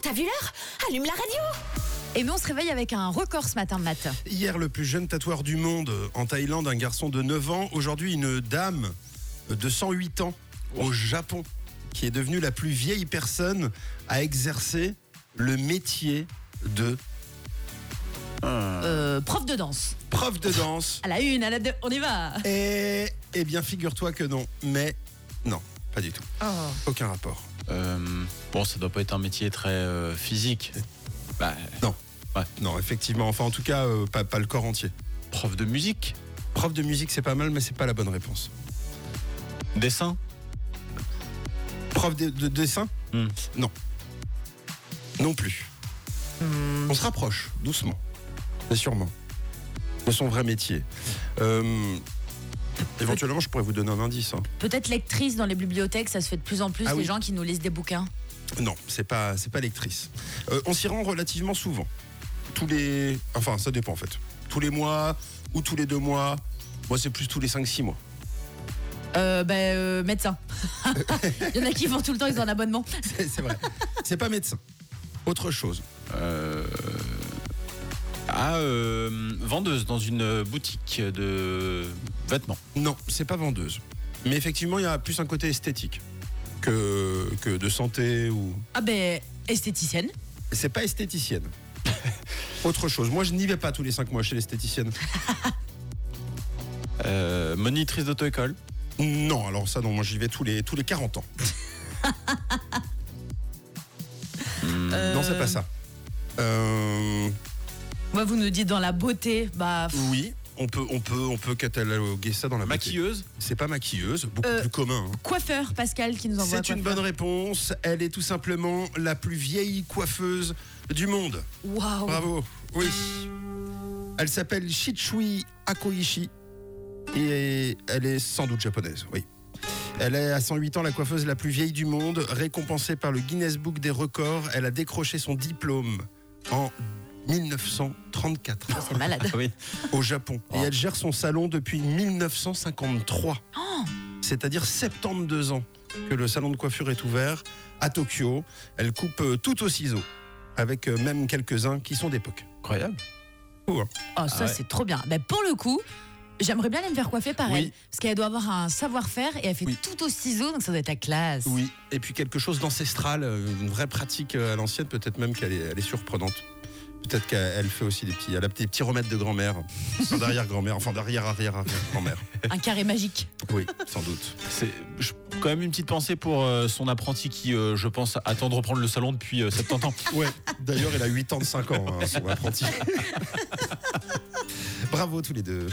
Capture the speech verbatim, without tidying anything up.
t'as vu l'heure? Allume la radio. Et nous, on se réveille avec un record ce matin, Matt. Hier, le plus jeune tatoueur du monde en Thaïlande, un garçon de neuf ans. Aujourd'hui, une dame de cent huit ans au Japon, qui est devenue la plus vieille personne à exercer le métier de Euh, prof de danse. prof de danse. À la une, à la deux, on y va. Et, eh bien, figure-toi que non. Mais non, pas du tout. Oh. Aucun rapport. Euh, bon, ça doit pas être un métier très euh, physique. Bah, Non. Ouais. Non, effectivement. Enfin, en tout cas, euh, pas, pas le corps entier. prof de musique, Prof de musique, c'est pas mal, mais c'est pas la bonne réponse. dessin. Prof de, de dessin Hmm. Non. Non plus. On se rapproche, doucement, mais sûrement, de son vrai métier. Euh, éventuellement, je pourrais vous donner un indice. hein. Peut-être lectrice dans les bibliothèques, ça se fait de plus en plus, Ah les oui. gens qui nous lisent des bouquins. Non, c'est pas, c'est pas lectrice. Euh, on s'y rend relativement souvent. Tous les, enfin, ça dépend en fait. Tous les mois ou tous les deux mois. Moi, c'est plus tous les cinq six mois. Euh, ben, euh, médecin. Il y en a qui vont tout le temps, ils ont un abonnement. C'est, c'est vrai. C'est pas médecin. Autre chose. Euh, ah, euh, vendeuse dans une boutique de vêtements. Non, c'est pas vendeuse. Mais effectivement, il y a plus un côté esthétique que, que de santé ou. Ah ben, esthéticienne. C'est pas esthéticienne. Autre chose. Moi, je n'y vais pas tous les cinq mois chez l'esthéticienne. Euh, monitrice d'auto-école. Non, alors ça, non. Moi, j'y vais tous les, tous les quarante ans. Euh, Non, c'est pas ça. Euh, Moi, vous nous dites dans la beauté, bah... pff, oui, on peut, on peut, on peut cataloguer ça dans la beauté. Maquilleuse. C'est pas maquilleuse, beaucoup Euh, plus commun. hein. coiffeur, Pascal, qui nous envoie C'est une coiffeur. bonne réponse. Elle est tout simplement la plus vieille coiffeuse du monde. Waouh. Bravo. Oui. Elle s'appelle Shichui Akoishi et elle est sans doute japonaise. Oui. Elle est à cent huit ans la coiffeuse la plus vieille du monde, récompensée par le Guinness Book des records. Elle a décroché son diplôme en dix-neuf cent trente-quatre C'est malade. Ah oui. au Japon. Et elle gère son salon depuis dix-neuf cent cinquante-trois. Oh. C'est-à-dire soixante-douze ans que le salon de coiffure est ouvert à Tokyo. Elle coupe euh, tout au ciseau, avec euh, même quelques-uns qui sont d'époque. Incroyable. Cool, hein. Oh, ça, Ah ouais. c'est trop bien. Ben, pour le coup, j'aimerais bien aller me faire coiffer par Oui. elle. Parce qu'elle doit avoir un savoir-faire et elle fait Oui. tout au ciseau, donc ça doit être la classe. Oui, et puis quelque chose d'ancestral, euh, une vraie pratique euh, à l'ancienne, peut-être même qu'elle est, elle est surprenante. Peut-être qu'elle fait aussi des petits, elle a des petits remèdes de grand-mère, enfin d'arrière-grand-mère, enfin d'arrière-arrière-arrière-grand-mère. Un carré magique. Oui, sans doute. C'est je- quand même une petite pensée pour euh, son apprenti qui, euh, je pense, attend de reprendre le salon depuis euh, soixante-dix ans. Ouais, d'ailleurs, elle a huit ans de cinq ans, hein, son apprenti. Bravo tous les deux.